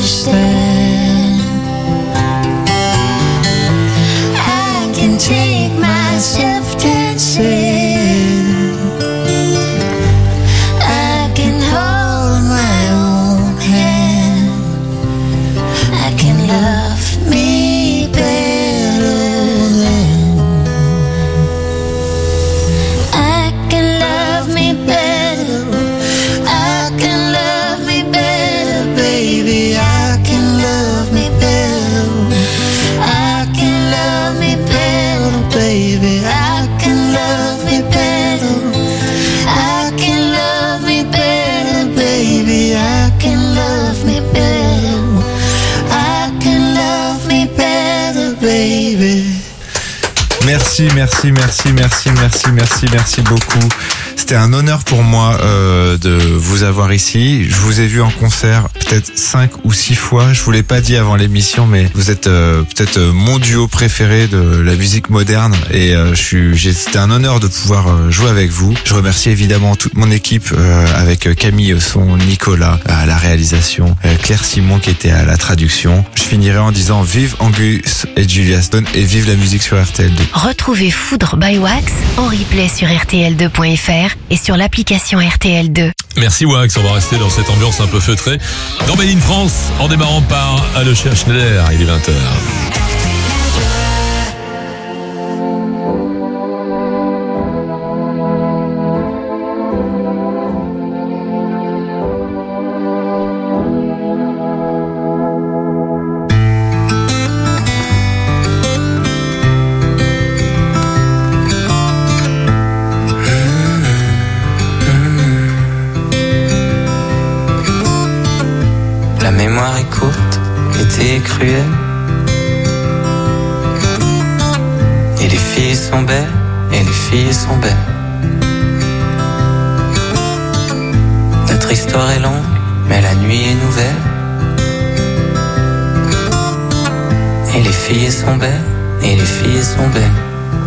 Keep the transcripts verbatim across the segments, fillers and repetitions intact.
understand. I can take myself dancing. I can hold my own hand. I can love me better than. I can love me better. I can love me better, baby. I can love me better. I can love me better, baby. I can love me better. I can love me better, baby. I can love me better. I can love me better, baby. Merci, merci, merci, merci, merci, merci, merci beaucoup. C'était un honneur pour moi euh, de vous avoir ici. Je vous ai vu en concert peut-être cinq ou six fois. Je vous l'ai pas dit avant l'émission, mais vous êtes euh, peut-être mon duo préféré de la musique moderne. Et euh, je suis, j'ai, c'était un honneur de pouvoir euh, jouer avec vous. Je remercie évidemment toute mon équipe euh, avec Camille au son, Nicolas à la réalisation, euh, Claire Simon qui était à la traduction. Je finirai en disant vive Angus et Julia Stone et vive la musique sur R T L deux. Retrouvez Foudre by Wax en replay sur R T L deux point F R et sur l'application R T L deux. Merci Wax, on va rester dans cette ambiance un peu feutrée. Dans Made in France, en démarrant par Aloysia Schneider, il est vingt heures. La mémoire est courte, l'été est cruel. Et les filles sont belles, et les filles sont belles. Notre histoire est longue, mais la nuit est nouvelle. Et les filles sont belles, et les filles sont belles.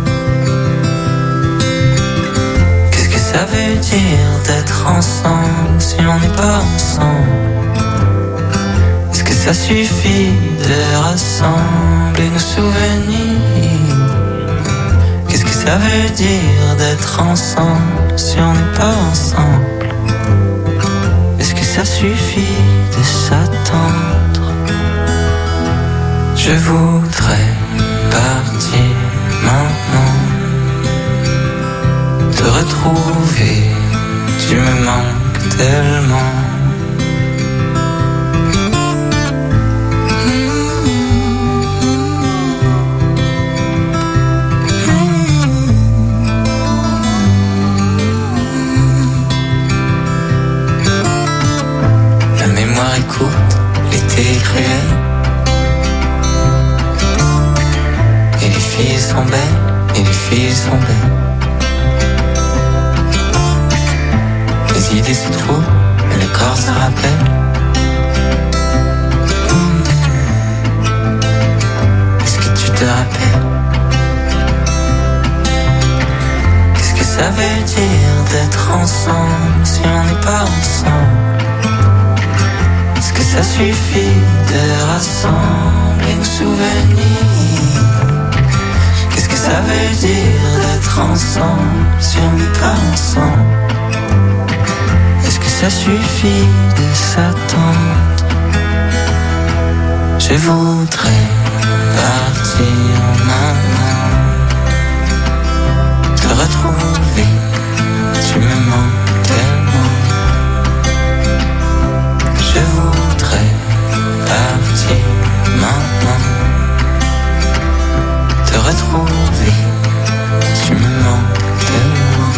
Qu'est-ce que ça veut dire d'être ensemble si on n'est pas ensemble? Est-ce que ça suffit de rassembler nos souvenirs? Qu'est-ce que ça veut dire d'être ensemble si on n'est pas ensemble? Est-ce que ça suffit de s'attendre? Je voudrais partir maintenant, te retrouver, tu me manques tellement. Écoute, l'été est cruel. Et les filles sont belles, et les filles sont belles. Les idées se trouvent, mais le corps se rappelle. Est-ce que tu te rappelles? Qu'est-ce que ça veut dire d'être ensemble si on n'est pas ensemble? Est-ce que ça suffit de rassembler nos souvenirs? Qu'est-ce que ça veut dire d'être ensemble si on n'est pas ensemble? Est-ce que ça suffit de s'attendre? Je voudrais partir maintenant, te retrouver, tu me manques tellement. Je voudrais partir maintenant, te retrouver, tu me manques tellement.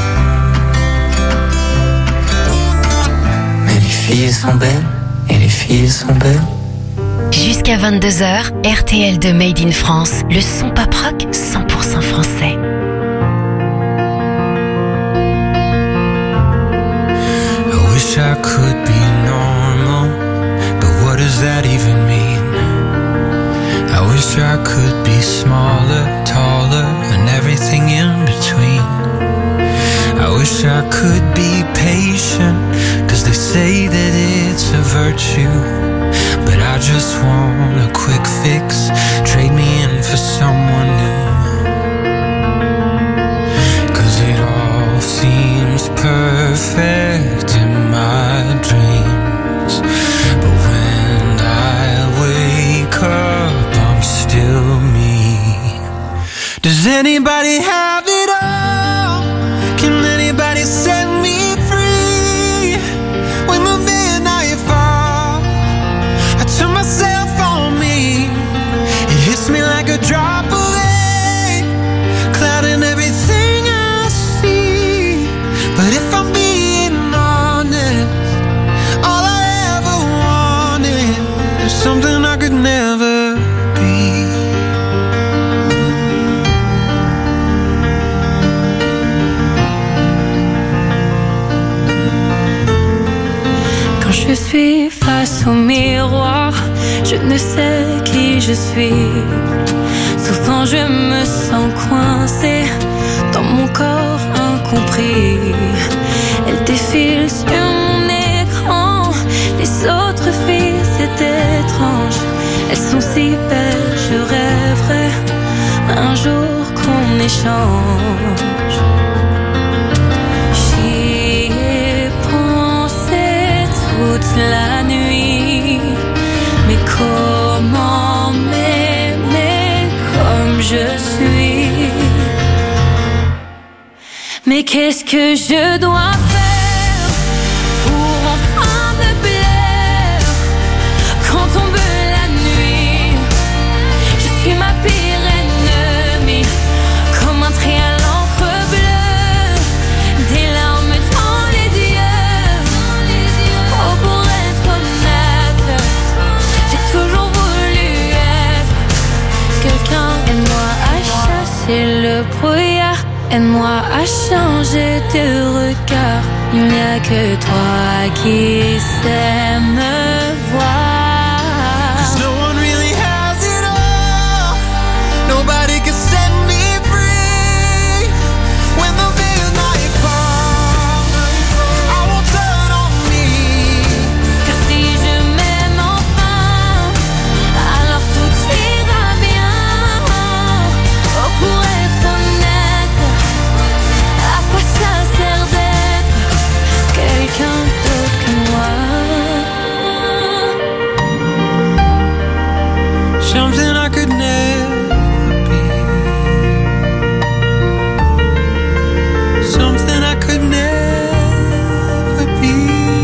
Mais les filles sont belles, et les filles sont belles. Jusqu'à vingt-deux heures, R T L deux Made in France, le son pop rock cent pour cent français. I wish I could be normal, but what does that even mean? I wish I could be smaller, taller, and everything in between. I wish I could be patient, cause they say that it's a virtue, but I just want a quick fix. Trade me in for someone new. Cause it all seems perfect in my dreams. But when I wake up, I'm still me. Does anybody have it all? Can anybody set me free? When the midnight falls, I turn myself on me. It hits me like a drop of rain, clouding everything I see. But if I'm being honest, all I ever wanted is something I could never be. Je suis face au miroir, je ne sais qui je suis. Souvent je me sens coincée dans mon corps incompris. Elle défile sur mon écran, les autres filles c'est étrange. Elles sont si belles, je rêverais un jour qu'on échange. Toute la nuit, mais comment m'aimer comme je suis? Mais qu'est-ce que je dois faire pour enfin me plaire? Quand tombe la nuit, je suis ma pire ennemie, comme un trait à l'encre bleue, des larmes dans les yeux. Oh, pour être honnête, j'ai toujours voulu être quelqu'un. Aide-moi à chasser le brouillard, aide-moi à changer de regard. Il n'y a que toi qui sais me voir. 'Cause no one really has it all. Nobody can set me free. When the midnight falls, I won't turn on me. Car si je m'aime enfin, alors tout ira bien. Oh, pour être honnête, à quoi ça sert d'être quelqu'un d'autre que moi? Something I could never be. Something I could never be.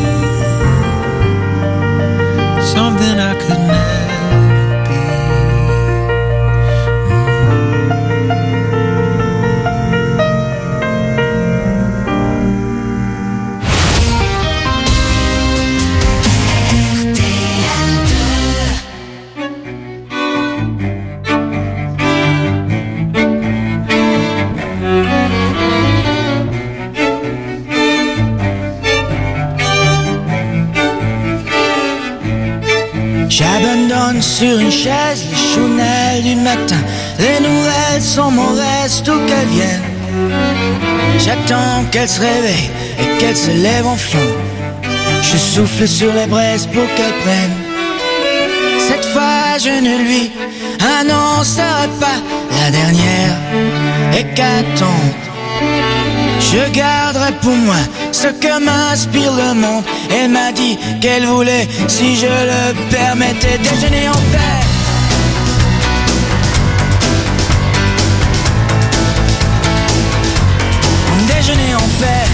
Something I could never be. J'abandonne sur une chaise les chounelles du matin. Les nouvelles sont mauvaises d'où qu'elles viennent. J'attends qu'elle se réveille et qu'elle se lève enfin. Je souffle sur les braises pour qu'elle prenne. Cette fois je ne lui annoncerai pas la dernière hécatombe. Je garderai pour moi ce que m'inspire le monde. Elle m'a dit qu'elle voulait, si je le permettais, déjeuner en paix. Déjeuner en paix.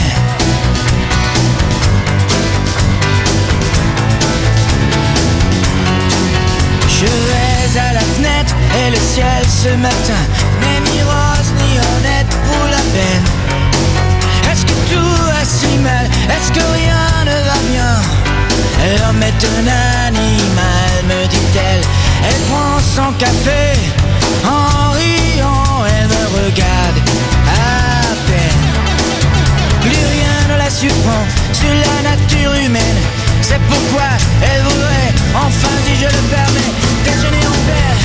Je vais à la fenêtre et le ciel ce matin n'est ni rose ni honnête pour la peine. Est-ce que tout va si mal? Est-ce que rien ne va bien? L'homme est un animal, me dit-elle. Elle prend son café en riant, elle me regarde à peine. Plus rien ne la surprend sur la nature humaine. C'est pourquoi elle voudrait, enfin si je le permets, déjeuner en paix.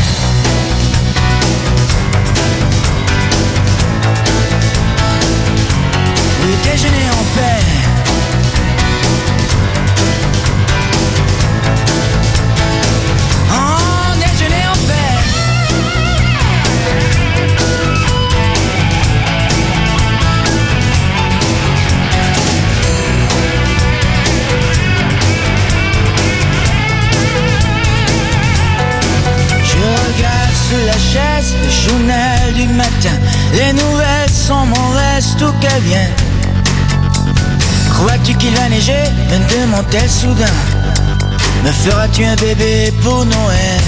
Oui, déjeuner en paix. laisse le journal du matin. Les nouvelles sont mon reste où qu'elles viennent. Crois-tu qu'il va neiger? Me demande-t-elle soudain. Me feras-tu un bébé pour Noël?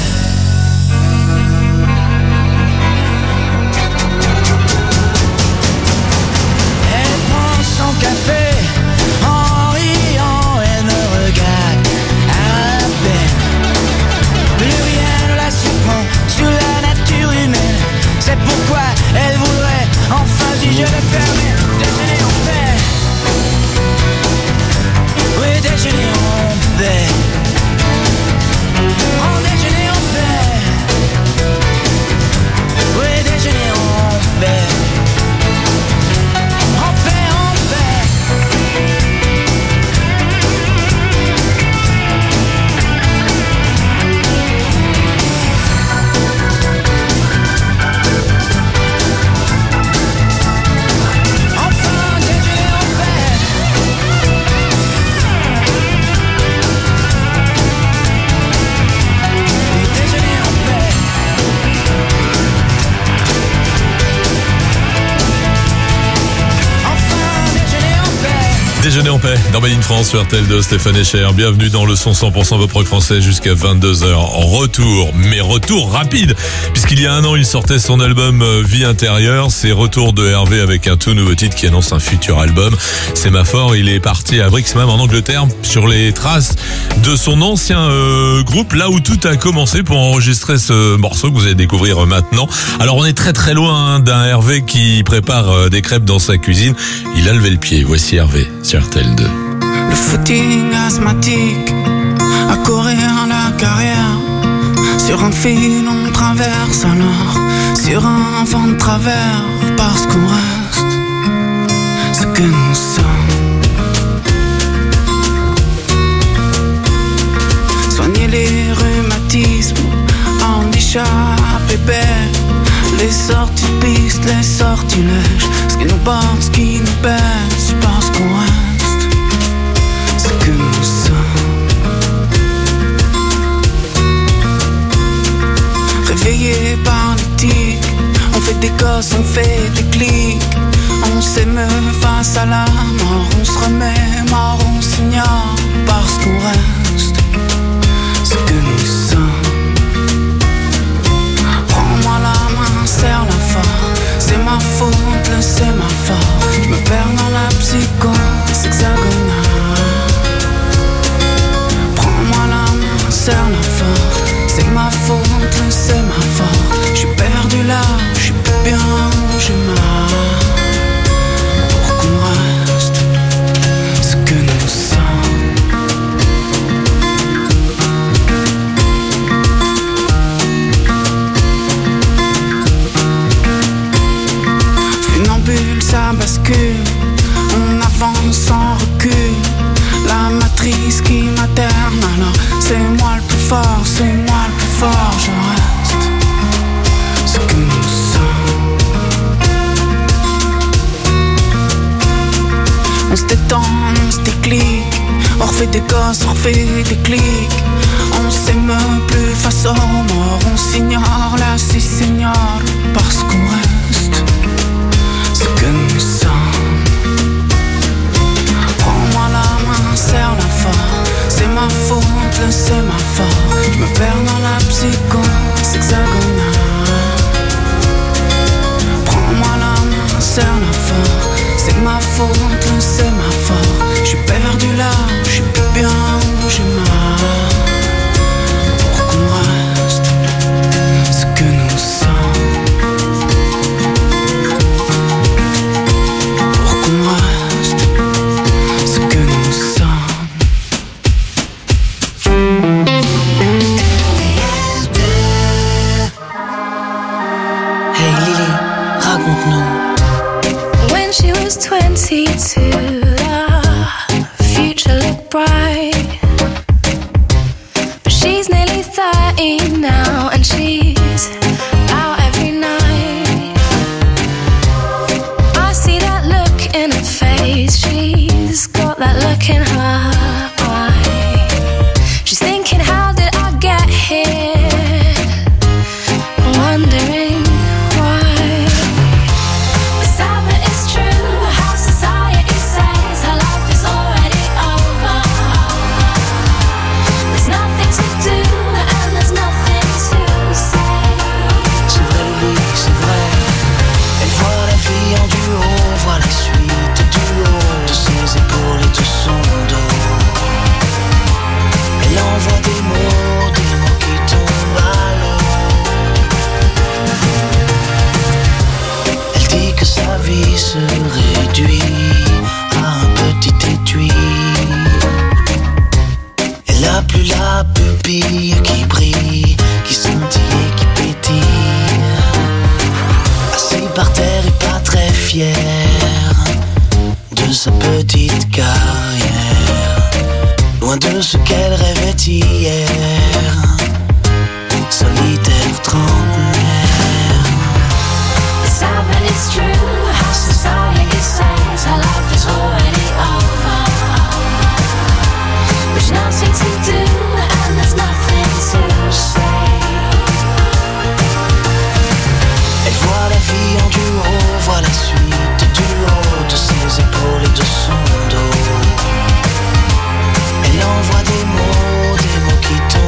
Elle prend son café en riant, elle me regarde à peine. Plus rien ne la surprend sur la nature humaine. C'est pourquoi elle voudrait enfin, si je le permets, déjeuner en paix. Oui, déjeuner en paix. En déjeuner en paix. Oui, déjeuner en paix. En paix, en paix. Enfin, déjeuner en paix. Oui, déjeuner en paix. Enfin, déjeuner en paix. Déjeuner en paix dans Made in France sur R T L deux, Stéphane Echer. Bienvenue dans le son cent pour cent pop rock français jusqu'à vingt-deux heures. En retour, mais retour rapide, puisqu'il y a un an, il sortait son album euh, Vie intérieure. C'est retour de Hervé avec un tout nouveau titre qui annonce un futur album. Sémaphore, il est parti à Brixham en Angleterre sur les traces de son ancien euh, groupe, là où tout a commencé pour enregistrer ce morceau que vous allez découvrir maintenant. Alors on est très très loin hein, d'un Hervé qui prépare euh, des crêpes dans sa cuisine. Il a levé le pied. Voici Hervé sur R T L deux. Le footing asthmatique, à courir la carrière. Sur un fil on traverse alors, sur un vent de travers. Parce qu'on reste ce que nous sommes. Soigner les rhumatismes, en échapper belle. Les sorties de piste, les sortilèges. Ce qui nous bat, ce qui nous baisse. Parce qu'on reste ce que nous sommes. Réveillés par les tics, on fait des gosses, on fait des clics. On s'émeut face à la mort, on se remet mort, on s'ignore. Parce qu'on reste ce que nous sommes. Prends-moi la main, serre-la fort. C'est ma faute, le sémaphore. Je me perds dans la psychose hexagonale. Prends-moi la main, serre-la fort. C'est ma faute, le sémaphore. Je suis perdu là, je suis plus bien où je marche. Pour qu'on reste ce que nous sommes. Funambule, ça bascule. On avance sans recul. La matrice qui materne, alors c'est moi le plus fort, c'est moi le plus fort. Je reste ce que nous sommes. On se détend, on se déclic. On refait des gosses, on refait des clics. On s'émeut plus face aux morts. On s'ignore, là c'est s'ignore. Parce qu'on reste ce que nous sommes. Prends-moi la main, serre-la fort. C'est ma faute, le sémaphore. Je me perds dans la psychose hexagonale. Prends-moi la main, serre-la fort. C'est ma faute, le sémaphore. Je suis perdu là, je suis plus bien où je marche. Pour qu'on reste ce que nous sommes. Pour qu'on reste ce que nous sommes. Hey Lily, raconte-nous. When she was twenty-two, the future looked bright. But she's nearly thirty now, and she's out every night. I see that look in her face, she's got that look in her eye. She's thinking, how did I get here? Wondering fière de sa petite carrière, loin de ce qu'elle rêvait hier, solitaire trentenaire. Sad but it's true, how society says our life is already over. There's nothing to do and there's nothing to say. Elle voit la vie en duo, voit la suite du haut de ses épaules et de son dos. Elle envoie des mots, des mots qui te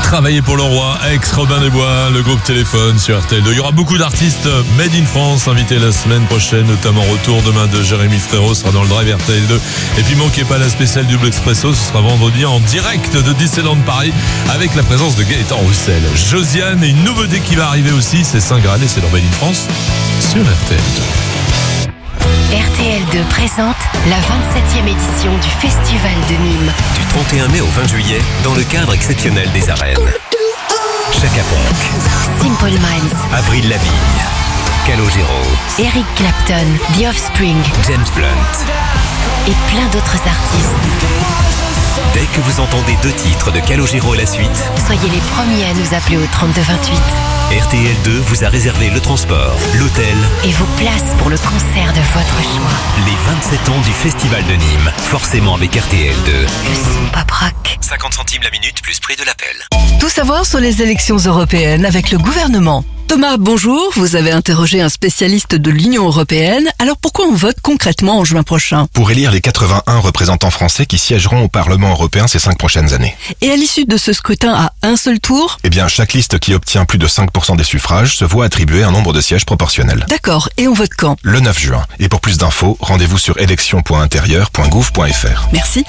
Travailler pour le roi, ex Robin des Bois, le groupe Téléphone sur R T L deux. Il y aura beaucoup d'artistes made in France invités la semaine prochaine, notamment retour demain de Jérémy Frérot, sera dans le drive R T L deux. Et puis manquez pas la spéciale Double Expresso, ce sera vendredi en direct de Disneyland Paris avec la présence de Gaëtan Roussel. Josiane et une nouveauté qui va arriver aussi, c'est Saint Graal et c'est dans Made in France sur R T L deux. R T L deux présente la vingt-septième édition du Festival de Nîmes. Du trente et un mai au vingt juillet, dans le cadre exceptionnel des arènes. Chaka Ponk, Simple Minds, Avril Lavigne, Calogero, Eric Clapton, The Offspring, James Blunt et plein d'autres artistes. Dès que vous entendez deux titres de Calogero à la suite, soyez les premiers à nous appeler au trente-deux vingt-huit. R T L deux vous a réservé le transport, l'hôtel et vos places pour le concert de votre choix. Les vingt-sept ans du Festival de Nîmes, forcément avec R T L deux. Le son pop rock. cinquante centimes la minute plus prix de l'appel. Tout savoir sur les élections européennes avec le gouvernement. Thomas, bonjour. Vous avez interrogé un spécialiste de l'Union européenne. Alors pourquoi on vote concrètement en juin prochain? Pour élire les quatre-vingt-un représentants français qui siégeront au Parlement européen ces cinq prochaines années. Et à l'issue de ce scrutin à un seul tour? Eh bien, chaque liste qui obtient plus de cinq pour cent des suffrages se voit attribuer un nombre de sièges proportionnel. D'accord. Et on vote quand? Le neuf juin. Et pour plus d'infos, rendez-vous sur élections point intérieur point gouv point f r. Merci.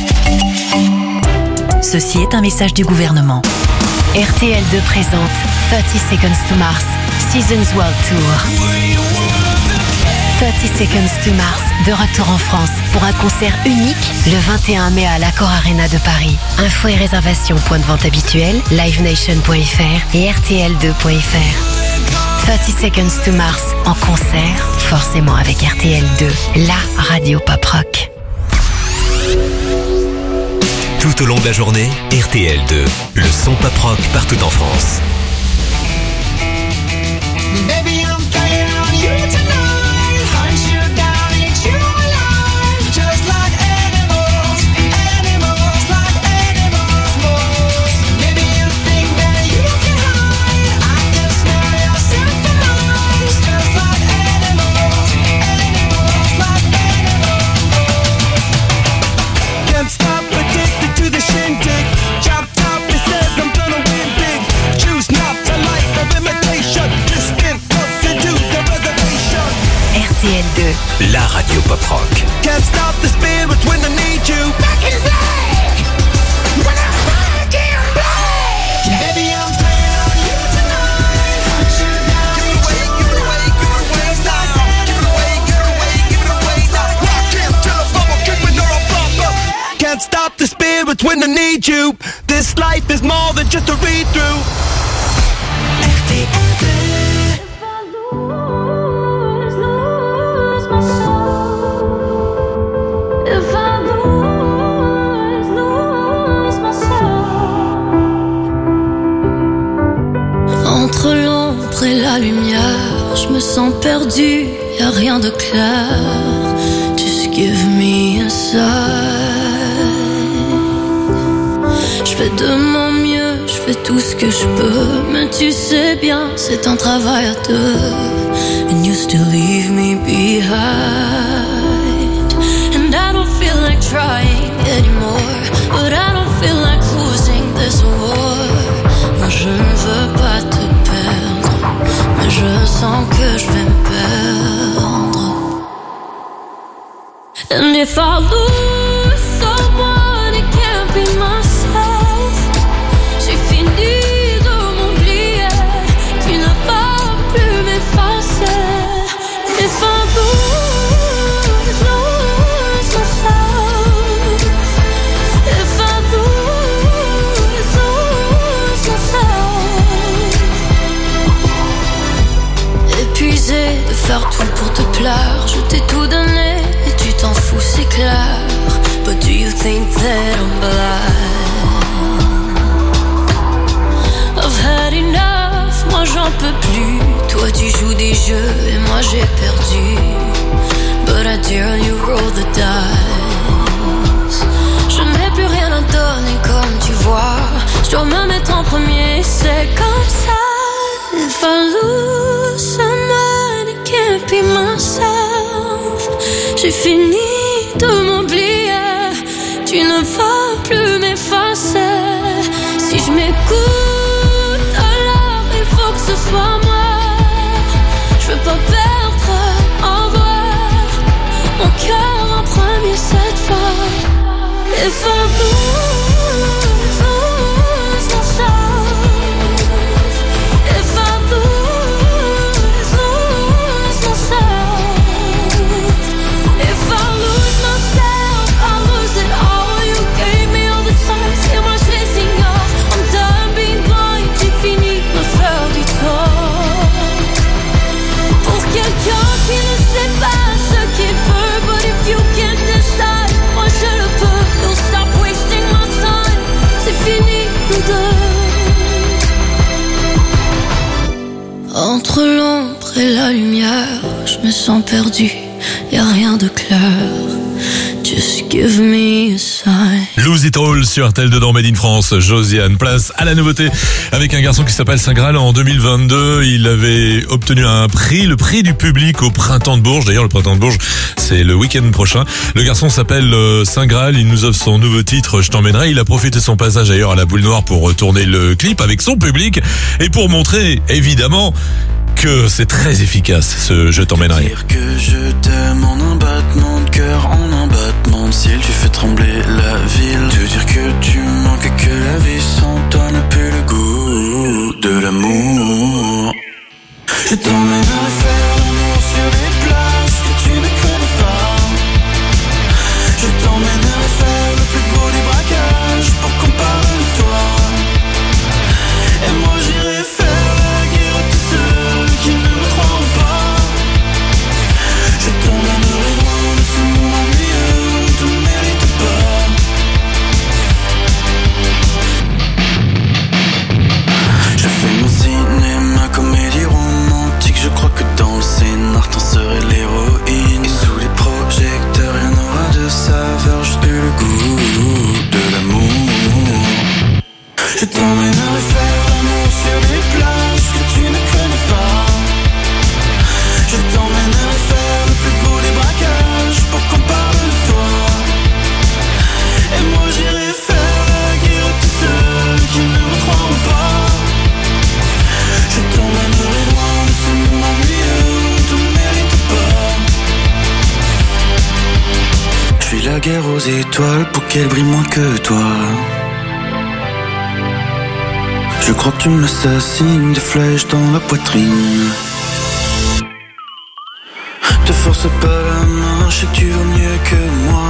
Ceci est un message du gouvernement. R T L deux présente thirty seconds to Mars, Seasons World Tour. thirty seconds to Mars, de retour en France pour un concert unique le vingt et un mai à l'Accor Arena de Paris. Infos et réservations, point de vente habituel, live nation point f r et r t l deux point f r. thirty seconds to Mars, en concert, forcément avec R T L deux, la radio pop rock. Tout au long de la journée, R T L deux, le son pop rock partout en France. Baby, I'm playing on you tonight. Hunt you down, eat you alive. Just like animals, animals like animals most. Maybe you think that you can hide. I can smell yourself from eyes. Just like animals, animals like animals most. Can't stop, addicted to the shindig. Chop top, it says I'm gonna win big. Choose not to like of imitation. R T L deux, la radio pop rock. Can't stop the spirit when I need you. Back in black. When I find you black. Baby, I'm playing on you tonight. Hunt you down. Give it away, give it away, give it away now. Give it away, give it away, give it away now. Rock him till the bubble, keep it on a bubble. Can't stop the spirit when I need you. This life is more than just a read through. R T L deux. Entre l'ombre et la lumière, je me sens perdu, y a rien de clair. Just give me a sign. Je fais de mon mieux, je fais tout ce que je peux, mais tu sais bien, c'est un travail à deux. And you still leave me behind. And I don't feel like trying anymore, but I don't feel like losing this war. Moi je ne veux pas te perdre, mais je sens que je vais me perdre. And if I lose someone, it can't be myself. J'ai fini de m'oublier, tu ne vas plus m'effacer. If I lose, lose myself. If I lose, lose myself. Épuisé de faire tout pour te plaire, je t'ai tout donné et tu t'en fous, c'est clair. But do you think that I'm blind? I've had enough, moi j'en peux plus. Toi tu joues des jeux et moi j'ai perdu. But I dare you roll the dice. Je n'ai plus rien à donner comme tu vois. Je dois me mettre en premier, c'est comme ça. If I lose someone, it can't be myself. J'ai fini de m'oublier, tu ne vas plus m'effacer. Si je m'écoute, alors il faut que ce soit moi. Je veux pas perdre, au revoir. Mon cœur en premier cette fois. If I lose, lose myself. If I lose, lose myself. If I lose myself, I lose it all. You gave me all the signs, et moi je les ignore. I'm done being blind, j'ai fini de me faire du tort. Pour quelqu'un qui ne sait pas ce qu'il veut, but if you can't decide, moi je le peux. Don't stop wasting my time, c'est fini nous deux. Entre l'ombre et la lumière, je me sens perdu, y'a rien de clair. Just give me a sign. Lose It All sur R T L deux dans Made in France. Josiane, place à la nouveauté avec un garçon qui s'appelle Saint Graal. En deux mille vingt-deux, il avait obtenu un prix, le prix du public au Printemps de Bourges. D'ailleurs, le Printemps de Bourges, c'est le week-end prochain. Le garçon s'appelle Saint Graal. Il nous offre son nouveau titre, Je t'emmènerai. Il a profité de son passage ailleurs à la Boule Noire pour tourner le clip avec son public et pour montrer, évidemment, que c'est très efficace, ce Je t'emmènerai. Dire que je t'aime en un battement de cœur, en un battement de ciel, tu fais trembler la ville. Te dire que tu manques et que la vie sans toi n'a plus le goût de l'amour. Je t'emmènerai faire l'amour sur des plages que tu ne connais pas. Je t'emmènerai faire le plus beau des braquages pour qu'on parle de toi. Et moi j'irai faire la guerre à tous ceux qui ne me croient pas. Je t'emmènerai loin de ce monde ennuyeux, on te mérite pas. Je fais mon cinéma, comédie romantique. Je crois que dans le scénar t'en serais l'héroïne. Et sous les projecteurs y'en aura de saveur, juste le goût de l'amour. Je t'emmènerai faire l'amour sur des plages que tu ne connais pas. Je t'emmènerai faire le plus beau des braquages pour qu'on parle de toi. Et moi j'irai faire la guerre à tous ceux qui ne me croient pas. Je t'emmènerai loin de ce monde ennuyeux, on te mérite pas. Je suis la guerre aux étoiles pour qu'elles brillent moins que toi. Je crois que tu m'assassines, des flèches dans la poitrine. Te force pas la main, je sais que tu vaux mieux que moi.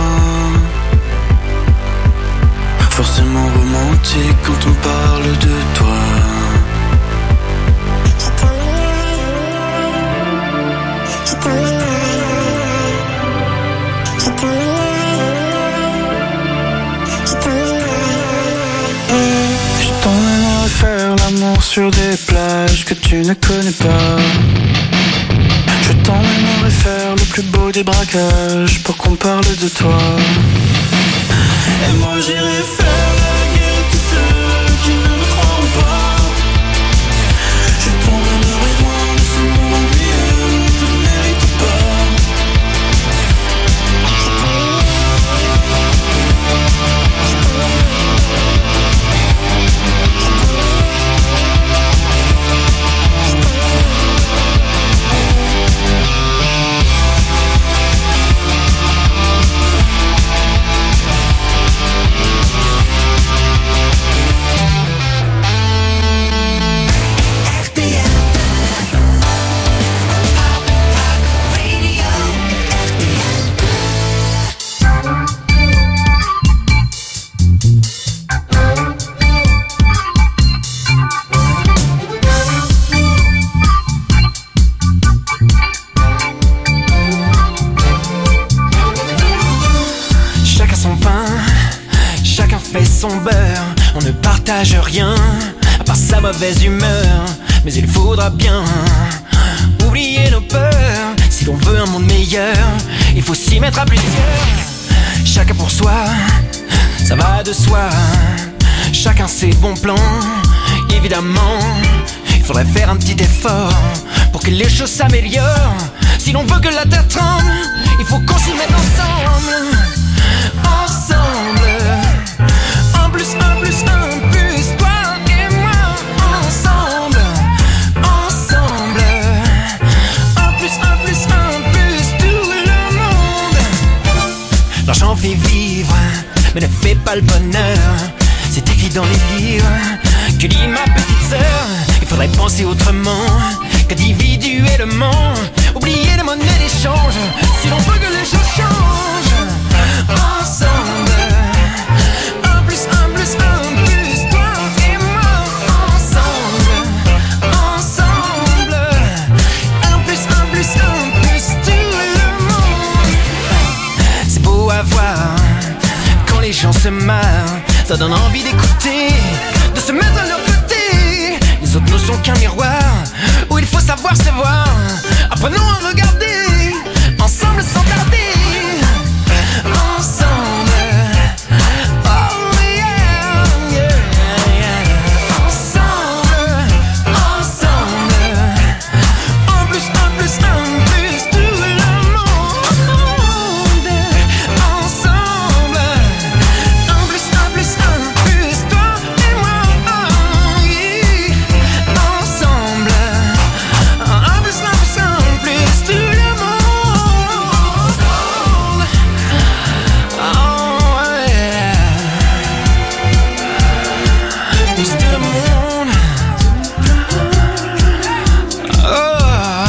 Forcément romantique quand on parle de toi. Je t'emmènerai faire l'amour sur des plages que tu ne connais pas. Je t'emmènerai faire le plus beau des braquages pour qu'on parle de toi. Et moi j'irai faire la guerre à tous ceux qui ne me croient pas. Je t'emmènerai loin de ce monde ennuyeux, on te mérite pas. On ne partage rien, à part sa mauvaise humeur. Mais il faudra bien oublier nos peurs. Si l'on veut un monde meilleur, il faut s'y mettre à plusieurs. Chacun pour soi, ça va de soi. Chacun ses bons plans, évidemment. Il faudrait faire un petit effort pour que les choses s'améliorent. Si l'on veut que la terre tremble, il faut qu'on s'y mette ensemble. Ensemble. Un plus un plus un plus toi. lit dans les livres que lit ma petite sœur. Il faudrait penser autrement qu'individuellement. Oublier les monnaies d'échange si l'on veut que les choses changent. Ensemble, un plus un plus un plus toi et moi. Ensemble, ensemble, un plus un plus un plus tout le monde. C'est beau à voir quand les gens se marrent, ça donne envie d'écouter, de se mettre à leur côté. Les autres ne sont qu'un miroir où il faut savoir se voir. Apprenons à regarder ensemble sans tarder. Ensemble, oh yeah, yeah, yeah. Ensemble, ensemble, un plus un plus un plus tout le monde. Ensemble, un plus un plus un plus toi et moi. Ensemble, un plus un plus un plus tout le monde. Oh yeah, plus tout le monde. Oh.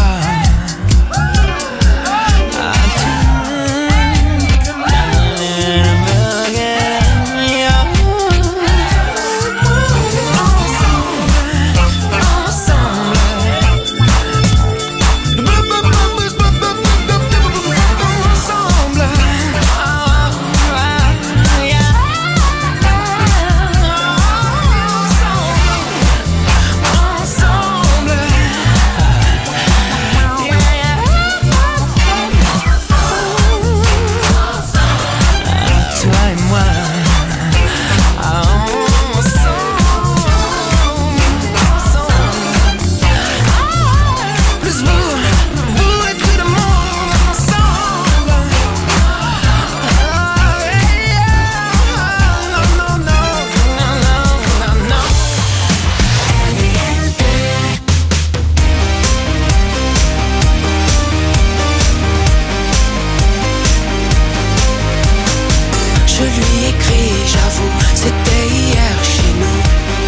Je lui écris, j'avoue, c'était hier chez nous.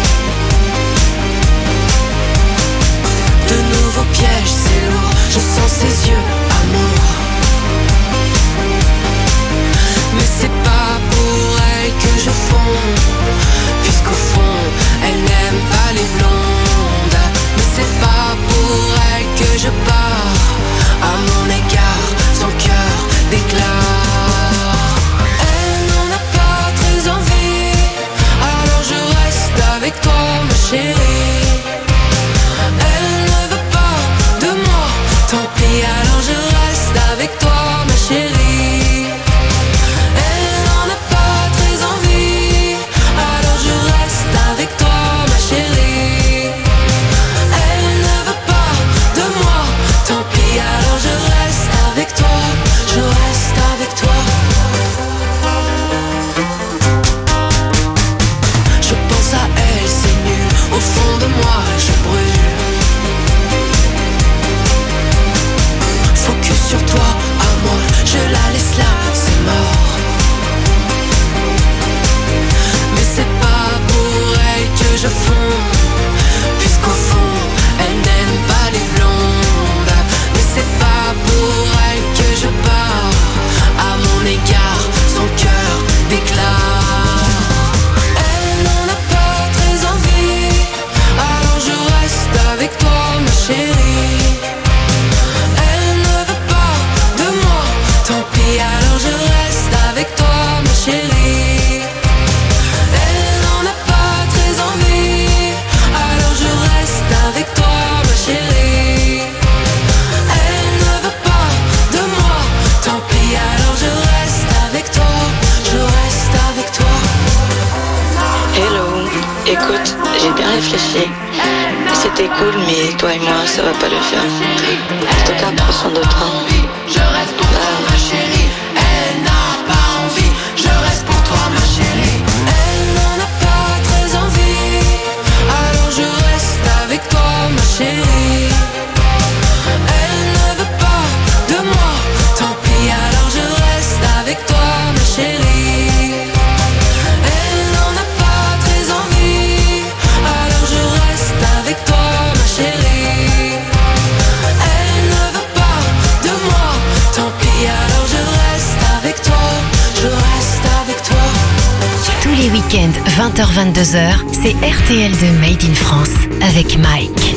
De nouveaux pièges, c'est lourd, je sens ses yeux, amour. Mais c'est pas pour elle que je fonds, puisqu'au fond, elle n'aime pas les blondes. Mais c'est pas pour elle que je pars, à mon égard, son cœur déclare. Avec toi ma chérie, elle ne veut pas de moi, tant pis alors je reste avec toi ma chérie. Elle n'en a pas très envie, alors je reste avec toi ma chérie. Elle ne veut pas de moi, tant pis alors je reste avec toi, je reste avec toi. Je pense à elle, c'est nul, au fond de moi je brûle. Focus sur toi, amour, je la laisse là, c'est mort. Mais c'est pas pour elle que je fonds, puisqu'au fond, elle n'aime pas les blondes. Mais c'est pas pour elle que je pars, à mon égard, son cœur déclare. Avec toi ma chérie, elle ne veut pas de moi, tant pis alors je reste avec toi ma chérie. Elle n'en a pas très envie, alors je reste avec toi ma chérie. Elle ne veut pas de moi, tant pis alors je reste avec toi, je reste avec toi. Hello, écoute, j'ai bien réfléchi. C'était cool, mais toi et moi, ça va pas le faire. En tout cas, prends soin de toi. Je reste pour toi, ma chérie. Elle n'a pas envie. Je reste pour toi, ma chérie. Elle n'en a pas très envie. Alors je reste avec toi, ma chérie. Elle ne veut pas de moi. Tant pis, alors je reste avec toi, ma chérie. Elle n'en a pas très envie. vingt heures vingt-deux heures, c'est R T L deux Made in France avec Mike.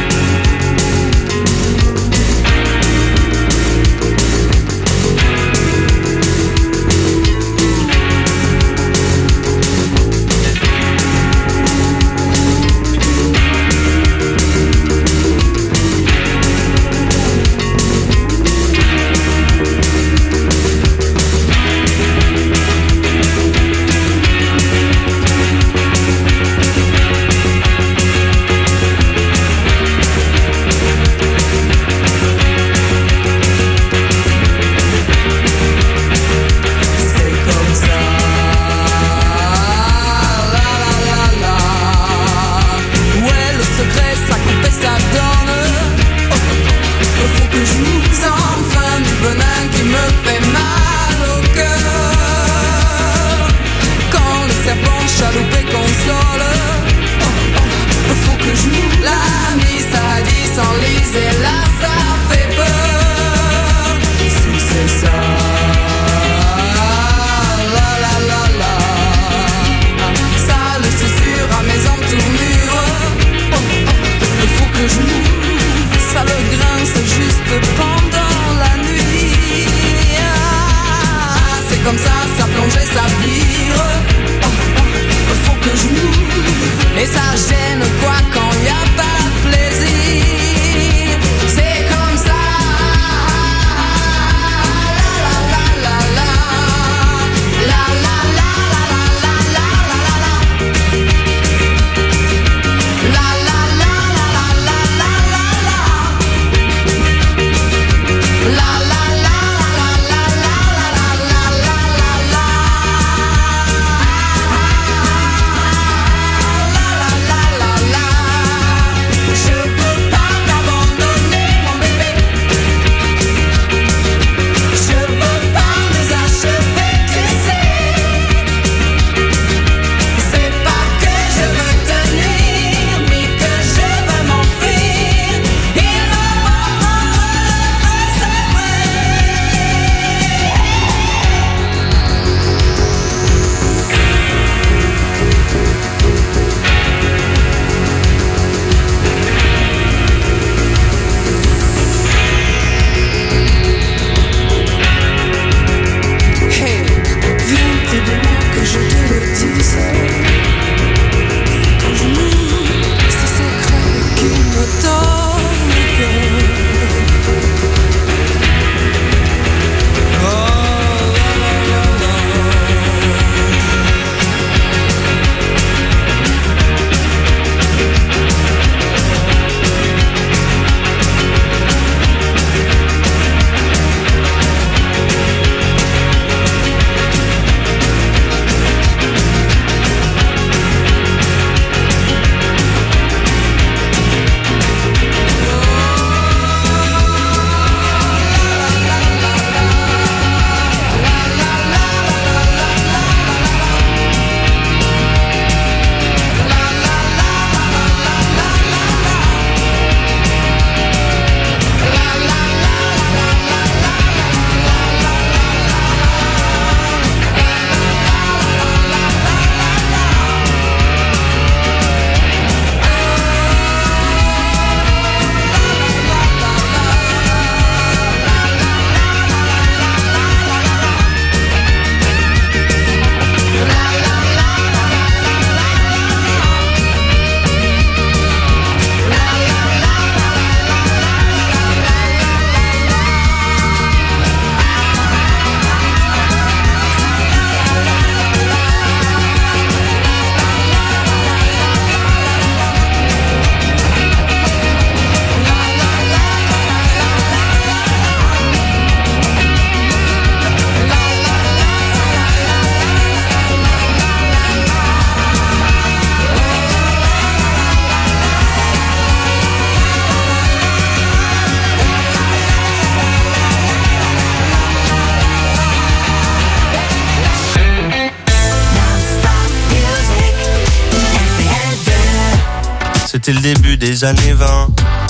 C'était le début des années vingt,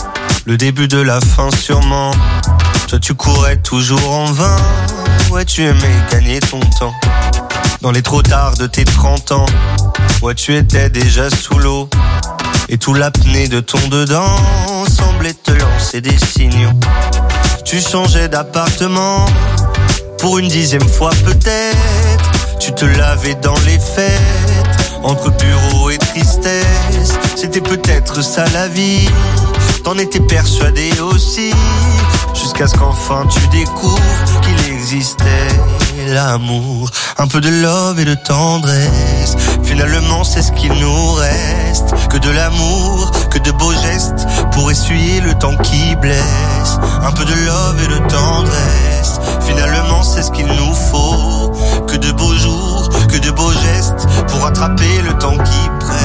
le début de la fin sûrement. Toi tu courais toujours en vain, ouais tu aimais gagner ton temps. dans les trop tard de tes trente ans. Ouais, tu étais déjà sous l'eau, et tout l'apnée de ton dedans semblait te lancer des signaux. Tu changeais d'appartement, pour une dixième fois peut-être. Tu te lavais dans les fêtes, entre bureau et tristesse. C'était peut-être ça la vie, t'en étais persuadé aussi, jusqu'à ce qu'enfin tu découvres qu'il existait l'amour. Un peu de love et de tendresse, finalement c'est ce qu'il nous reste. Que de l'amour, que de beaux gestes, pour essuyer le temps qui blesse. Un peu de love et de tendresse, finalement c'est ce qu'il nous faut. Que de beaux jours, que de beaux gestes, pour rattraper le temps qui presse.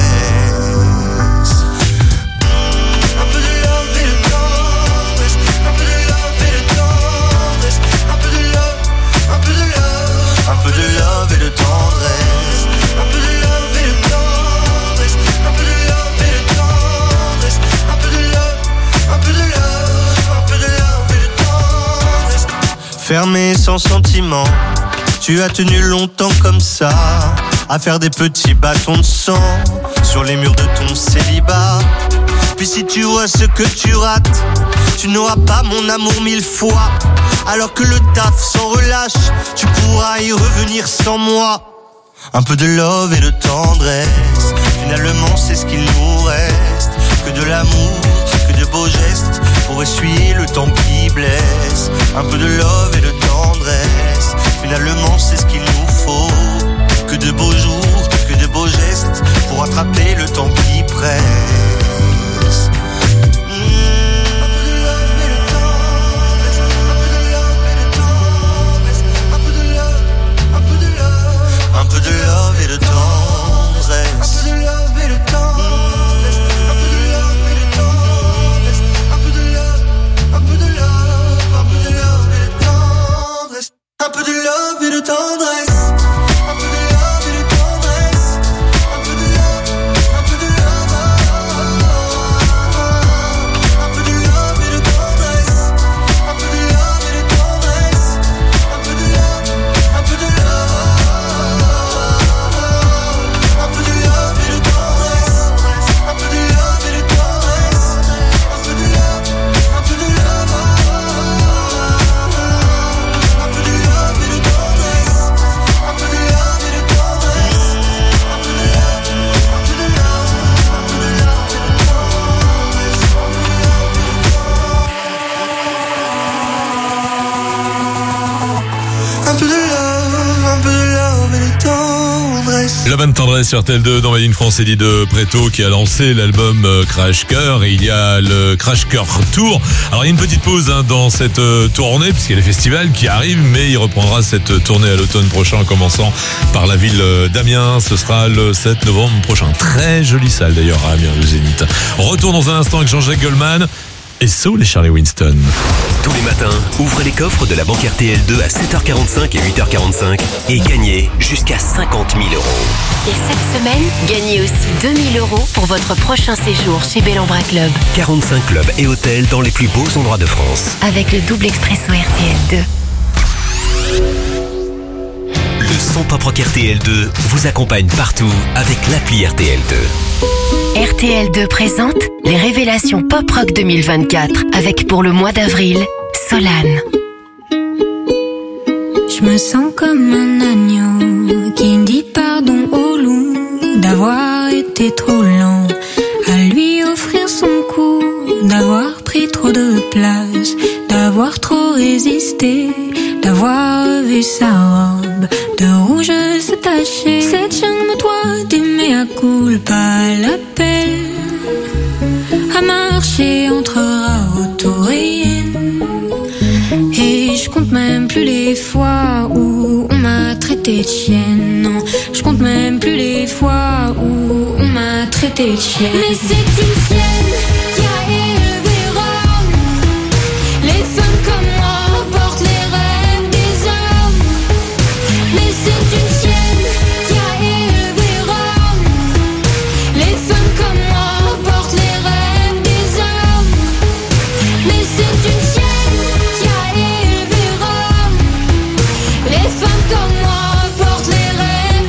Un peu de love et de tendresse, un peu de love et de tendresse, un peu de love et de tendresse, un peu de love, un peu de love, un peu de love et de tendresse. Fermé sans sentiment, tu as tenu longtemps comme ça, à faire des petits bâtons de sang sur les murs de ton célibat. Puis si tu vois ce que tu rates, tu n'auras pas mon amour mille fois. Alors que le taf s'en relâche, tu pourras y revenir sans moi. Un peu de love et de tendresse, finalement c'est ce qu'il nous reste. Que de l'amour, que de beaux gestes, pour essuyer le temps qui blesse. Un peu de love et de tendresse, finalement c'est ce qu'il nous faut. Que de beaux jours, que de beaux gestes, pour attraper le temps qui presse. Un peu de love et de tendresse, un peu de love et de tendresse, un peu de love et de tendresse, un peu de love, un peu de love, un peu de love et de tendresse, un peu de love et de tendresse, un peu de love et de tendresse, un peu de love, un peu de love, un peu de love et de tendresse, un peu de love et de tendresse, un peu de love, un peu de love. La bonne tendresse sur R T L deux dans Made in France, Eddie de Preto qui a lancé l'album Crash Cœur, et il y a le Crash Cœur Tour. Alors il y a une petite pause hein, dans cette euh, tournée puisqu'il y a les festivals qui arrivent, mais il reprendra cette tournée à l'automne prochain en commençant par la ville d'Amiens. Ce sera le sept novembre prochain. Très jolie salle d'ailleurs à Amiens, le Zénith. Retour dans un instant avec Jean-Jacques Goldman et Soul et Charlie Winston. Tous les matins, ouvrez les coffres de la banque R T L deux à sept heures quarante-cinq et huit heures quarante-cinq et gagnez jusqu'à cinquante mille euros. Et cette semaine, gagnez aussi deux mille euros pour votre prochain séjour chez Bellambra Club. quarante-cinq clubs et hôtels dans les plus beaux endroits de France. Avec le double expresso R T L deux. Le son pop rock R T L deux vous accompagne partout avec l'appli R T L deux. R T L deux présente les révélations pop rock deux mille vingt-quatre avec pour le mois d'avril, Solane. Je me sens comme un agneau qui dit pardon au loup d'avoir été trop lent à lui offrir son cou, d'avoir pris trop de place, d'avoir trop résisté, d'avoir revu sa robe de rouge se tacher. Cette jungle toi d'aimer à culpa l'appel à marcher entre rauto et hyène. Et je compte même plus les fois où on m'a traité de chienne. Non, je compte même plus les fois où on m'a traité de chienne. Mais c'est une chienne qui a élevé Rome. Les femmes comme moi portent les rêves des hommes. Mais c'est une chienne qui a élevé Rome. Les femmes comme moi portent les rêves des hommes. Mais c'est une chienne qui a élevé Rome. Les femmes comme moi portent les rêves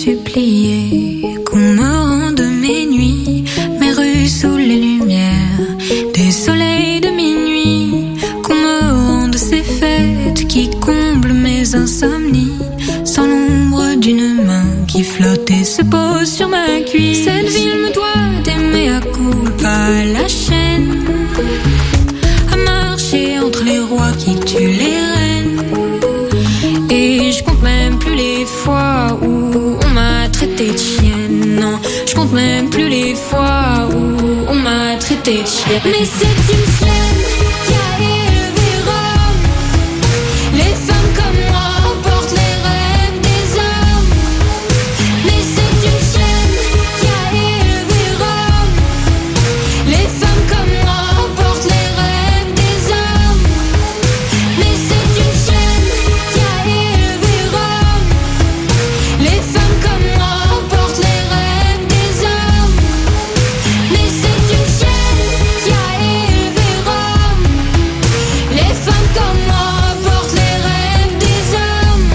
supplié qu'on me rende mes nuits, mes rues sous les lumières des soleils de minuit, qu'on me rende ces fêtes qui comblent mes insomnies, sans l'ombre d'une main qui flotte et se pose sur ma cuisse. Cette ville me doit d'aimer à culpa, la chaîne à marcher entre les rois qui tuent les reines. Et je compte même plus les fois où on m'a traité de chienne. Non, je compte même plus les fois où on m'a traité de chienne. Mais c'est une chaîne qui a élevé Rome. Les femmes comme moi portent les rêves des hommes. Mais c'est une chaîne qui a élevé Rome. Les femmes comme moi portent les rêves des hommes. Mais c'est une chaîne qui a élevé Rome. Les femmes comme moi portent les rêves des hommes. Mais c'est une chaîne qui a élevé Rome. Les femmes comme moi portent les rêves des hommes.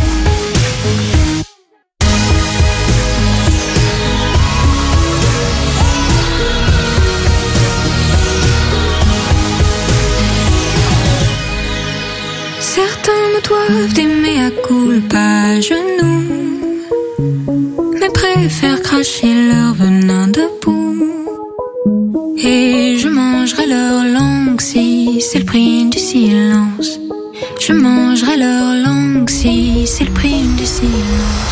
Certains me doivent d'aimer à culpa à genoux, mais préfèrent cracher leur venin debout. Et je mangerai leur langue si c'est le prix du silence. Je mangerai leur langue si c'est le prix du silence.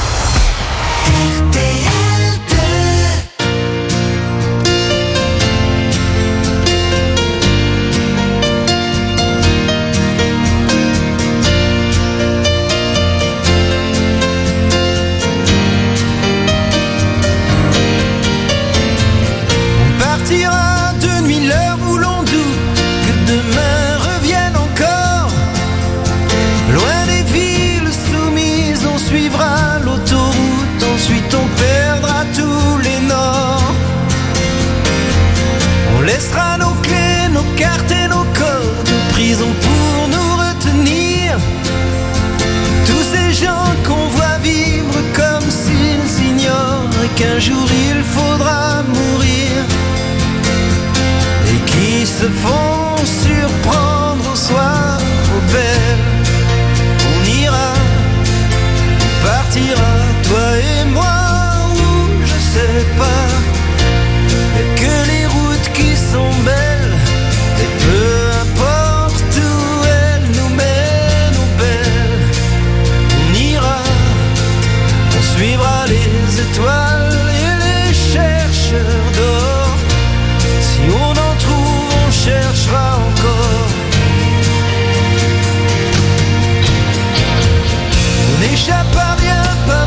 On partira de nuit l'heure où l'on doute que demain revienne encore. Loin des villes soumises, on suivra l'autoroute. Ensuite on perdra tous les nords. On laissera nos clés, nos cartes et nos codes de prison pour nous retenir. Tous ces gens qu'on voit vivre comme s'ils ignorent qu'un jour il faudra mourir, et qui se font surprendre au soir aux belles. On ira, on partira, toi et moi, ou je sais pas. Y'a que les routes qui sont belles, et peu importe où elles nous mènent, aux belles. On ira, on suivra les étoiles et les chercheurs d'or. Si on en trouve, on cherchera encore. On n'échappe à rien, pas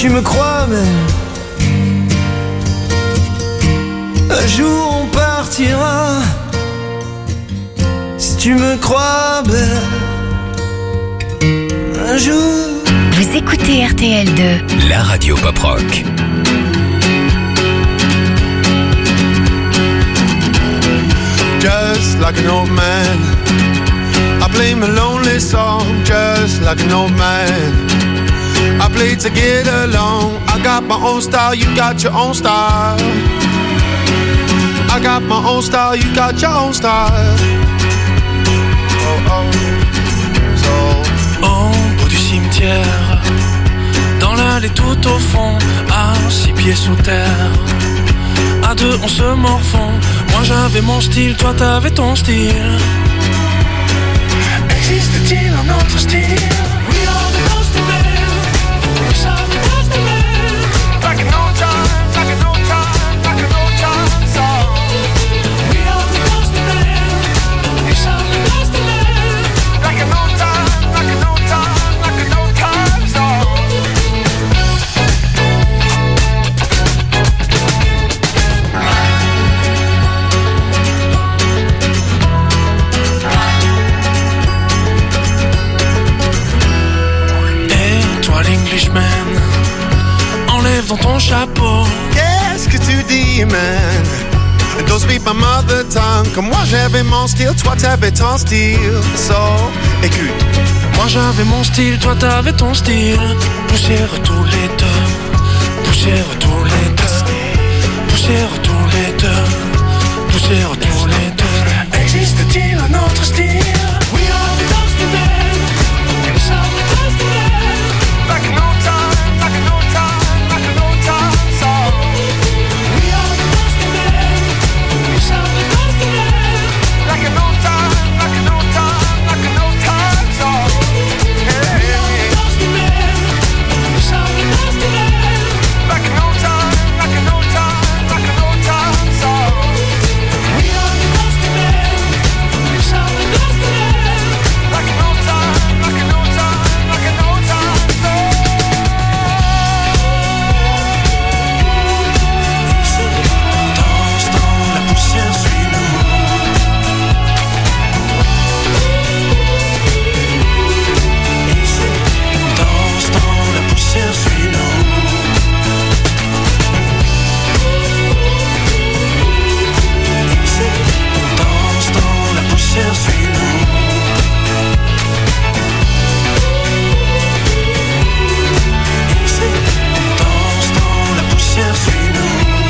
tu me crois même, un jour on partira. Si tu me crois belle, un jour. Vous écoutez R T L deux, la radio pop rock. Just like an old man, I play my lonely song. Just like an old man, I play to get along. I got my own style, you got your own style. I got my own style, you got your own style. Oh oh, so. Au bout du cimetière, dans l'allée tout au fond, à six pieds sous terre. À deux on se morfond. Moi j'avais mon style, toi t'avais ton style. Existe-t-il un autre style? We are the ghost of men. We are the ghost of men. Like an old time, like an old time, like an old time song. We are the ghost of men. We are the ghost of men. Like an old time, like an old time, like an old time song. Englishman, enlève dans ton chapeau. Qu'est-ce que tu dis, man? Don't speak my mother tongue. Comme moi j'avais mon style, toi t'avais ton style. So, écoute. Moi j'avais mon style, toi t'avais ton style. Poussière tous les deux, poussière tous les deux, poussière tous les deux, poussière tous les deux. Existe-t-il un autre style? We are the ghost of men. We are the ghost of men. Like an old time, like an old time, like an old time song. We are the ghost of men. We are the ghost of men. Like an old time, like an old time, like an old time song. We are the ghost of men. We are the ghost of men. Like an old time, like an old time, like an old time song. We are the ghost of men. We are the ghost of men. Like an old time, like an old time, like an old time song. Danse dans la poussière, suis-nous. Danse dans la poussière, suis-nous. Danse dans la poussière, suis-nous. Danse dans la poussière, suis-nous.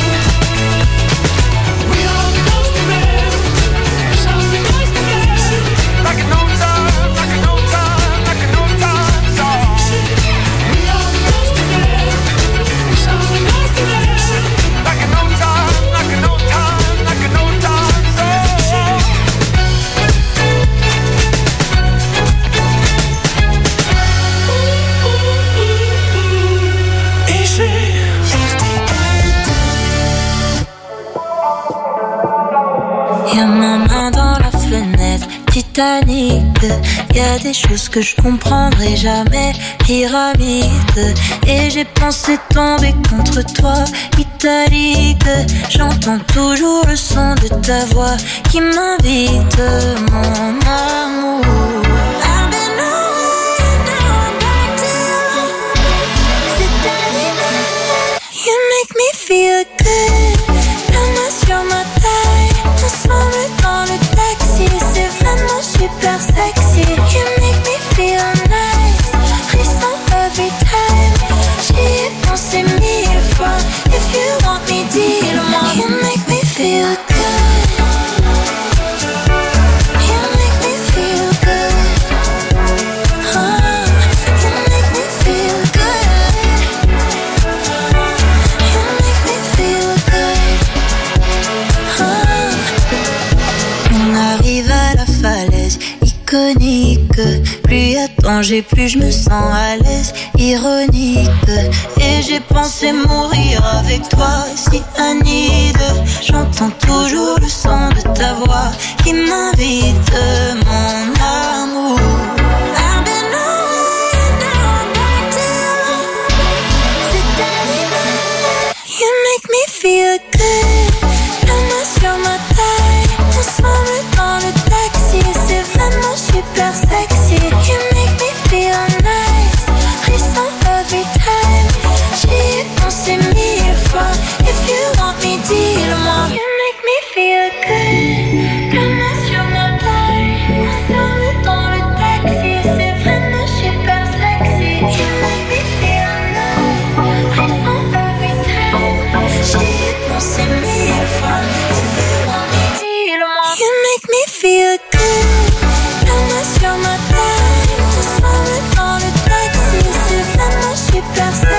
We are the ghost of men. We are the ghost of men. Like an old time, like an old time, like an old time song. We are the ghost of men. We are the ghost of men. Like an old time, like an old time, like an old time song. Ici. Y'a ma main dans la fenêtre, Titanic. Y'a des choses que je comprendrai jamais, pyramide. Et j'ai pensé tomber contre toi, italique. J'entends toujours le son de ta voix qui m'invite, mon amour. I've been away, now I'm back to you. C'est arrivé, you make me feel good. La main sur ma taille, ensemble dans le taxi, c'est vraiment super sexy. You make me feel nice, frisson every time. J'y ai pensé mille fois, if you want me, dis-le-moi. You make me feel good. You make me feel good. Oh, you make me feel good. You make me feel good. Oh. On arrive à la falaise iconique. Plus y a danger, plus je me sens à l'aise. Ironique. Et j'ai pensé mourir avec toi, si Anide. J'entends toujours le son de ta voix qui m'invite, mon amour. I've been away, now I'm back to you. C'est feel good. Mets-moi sur ma tête, ensemble dans le taxi. C'est vraiment super sexy.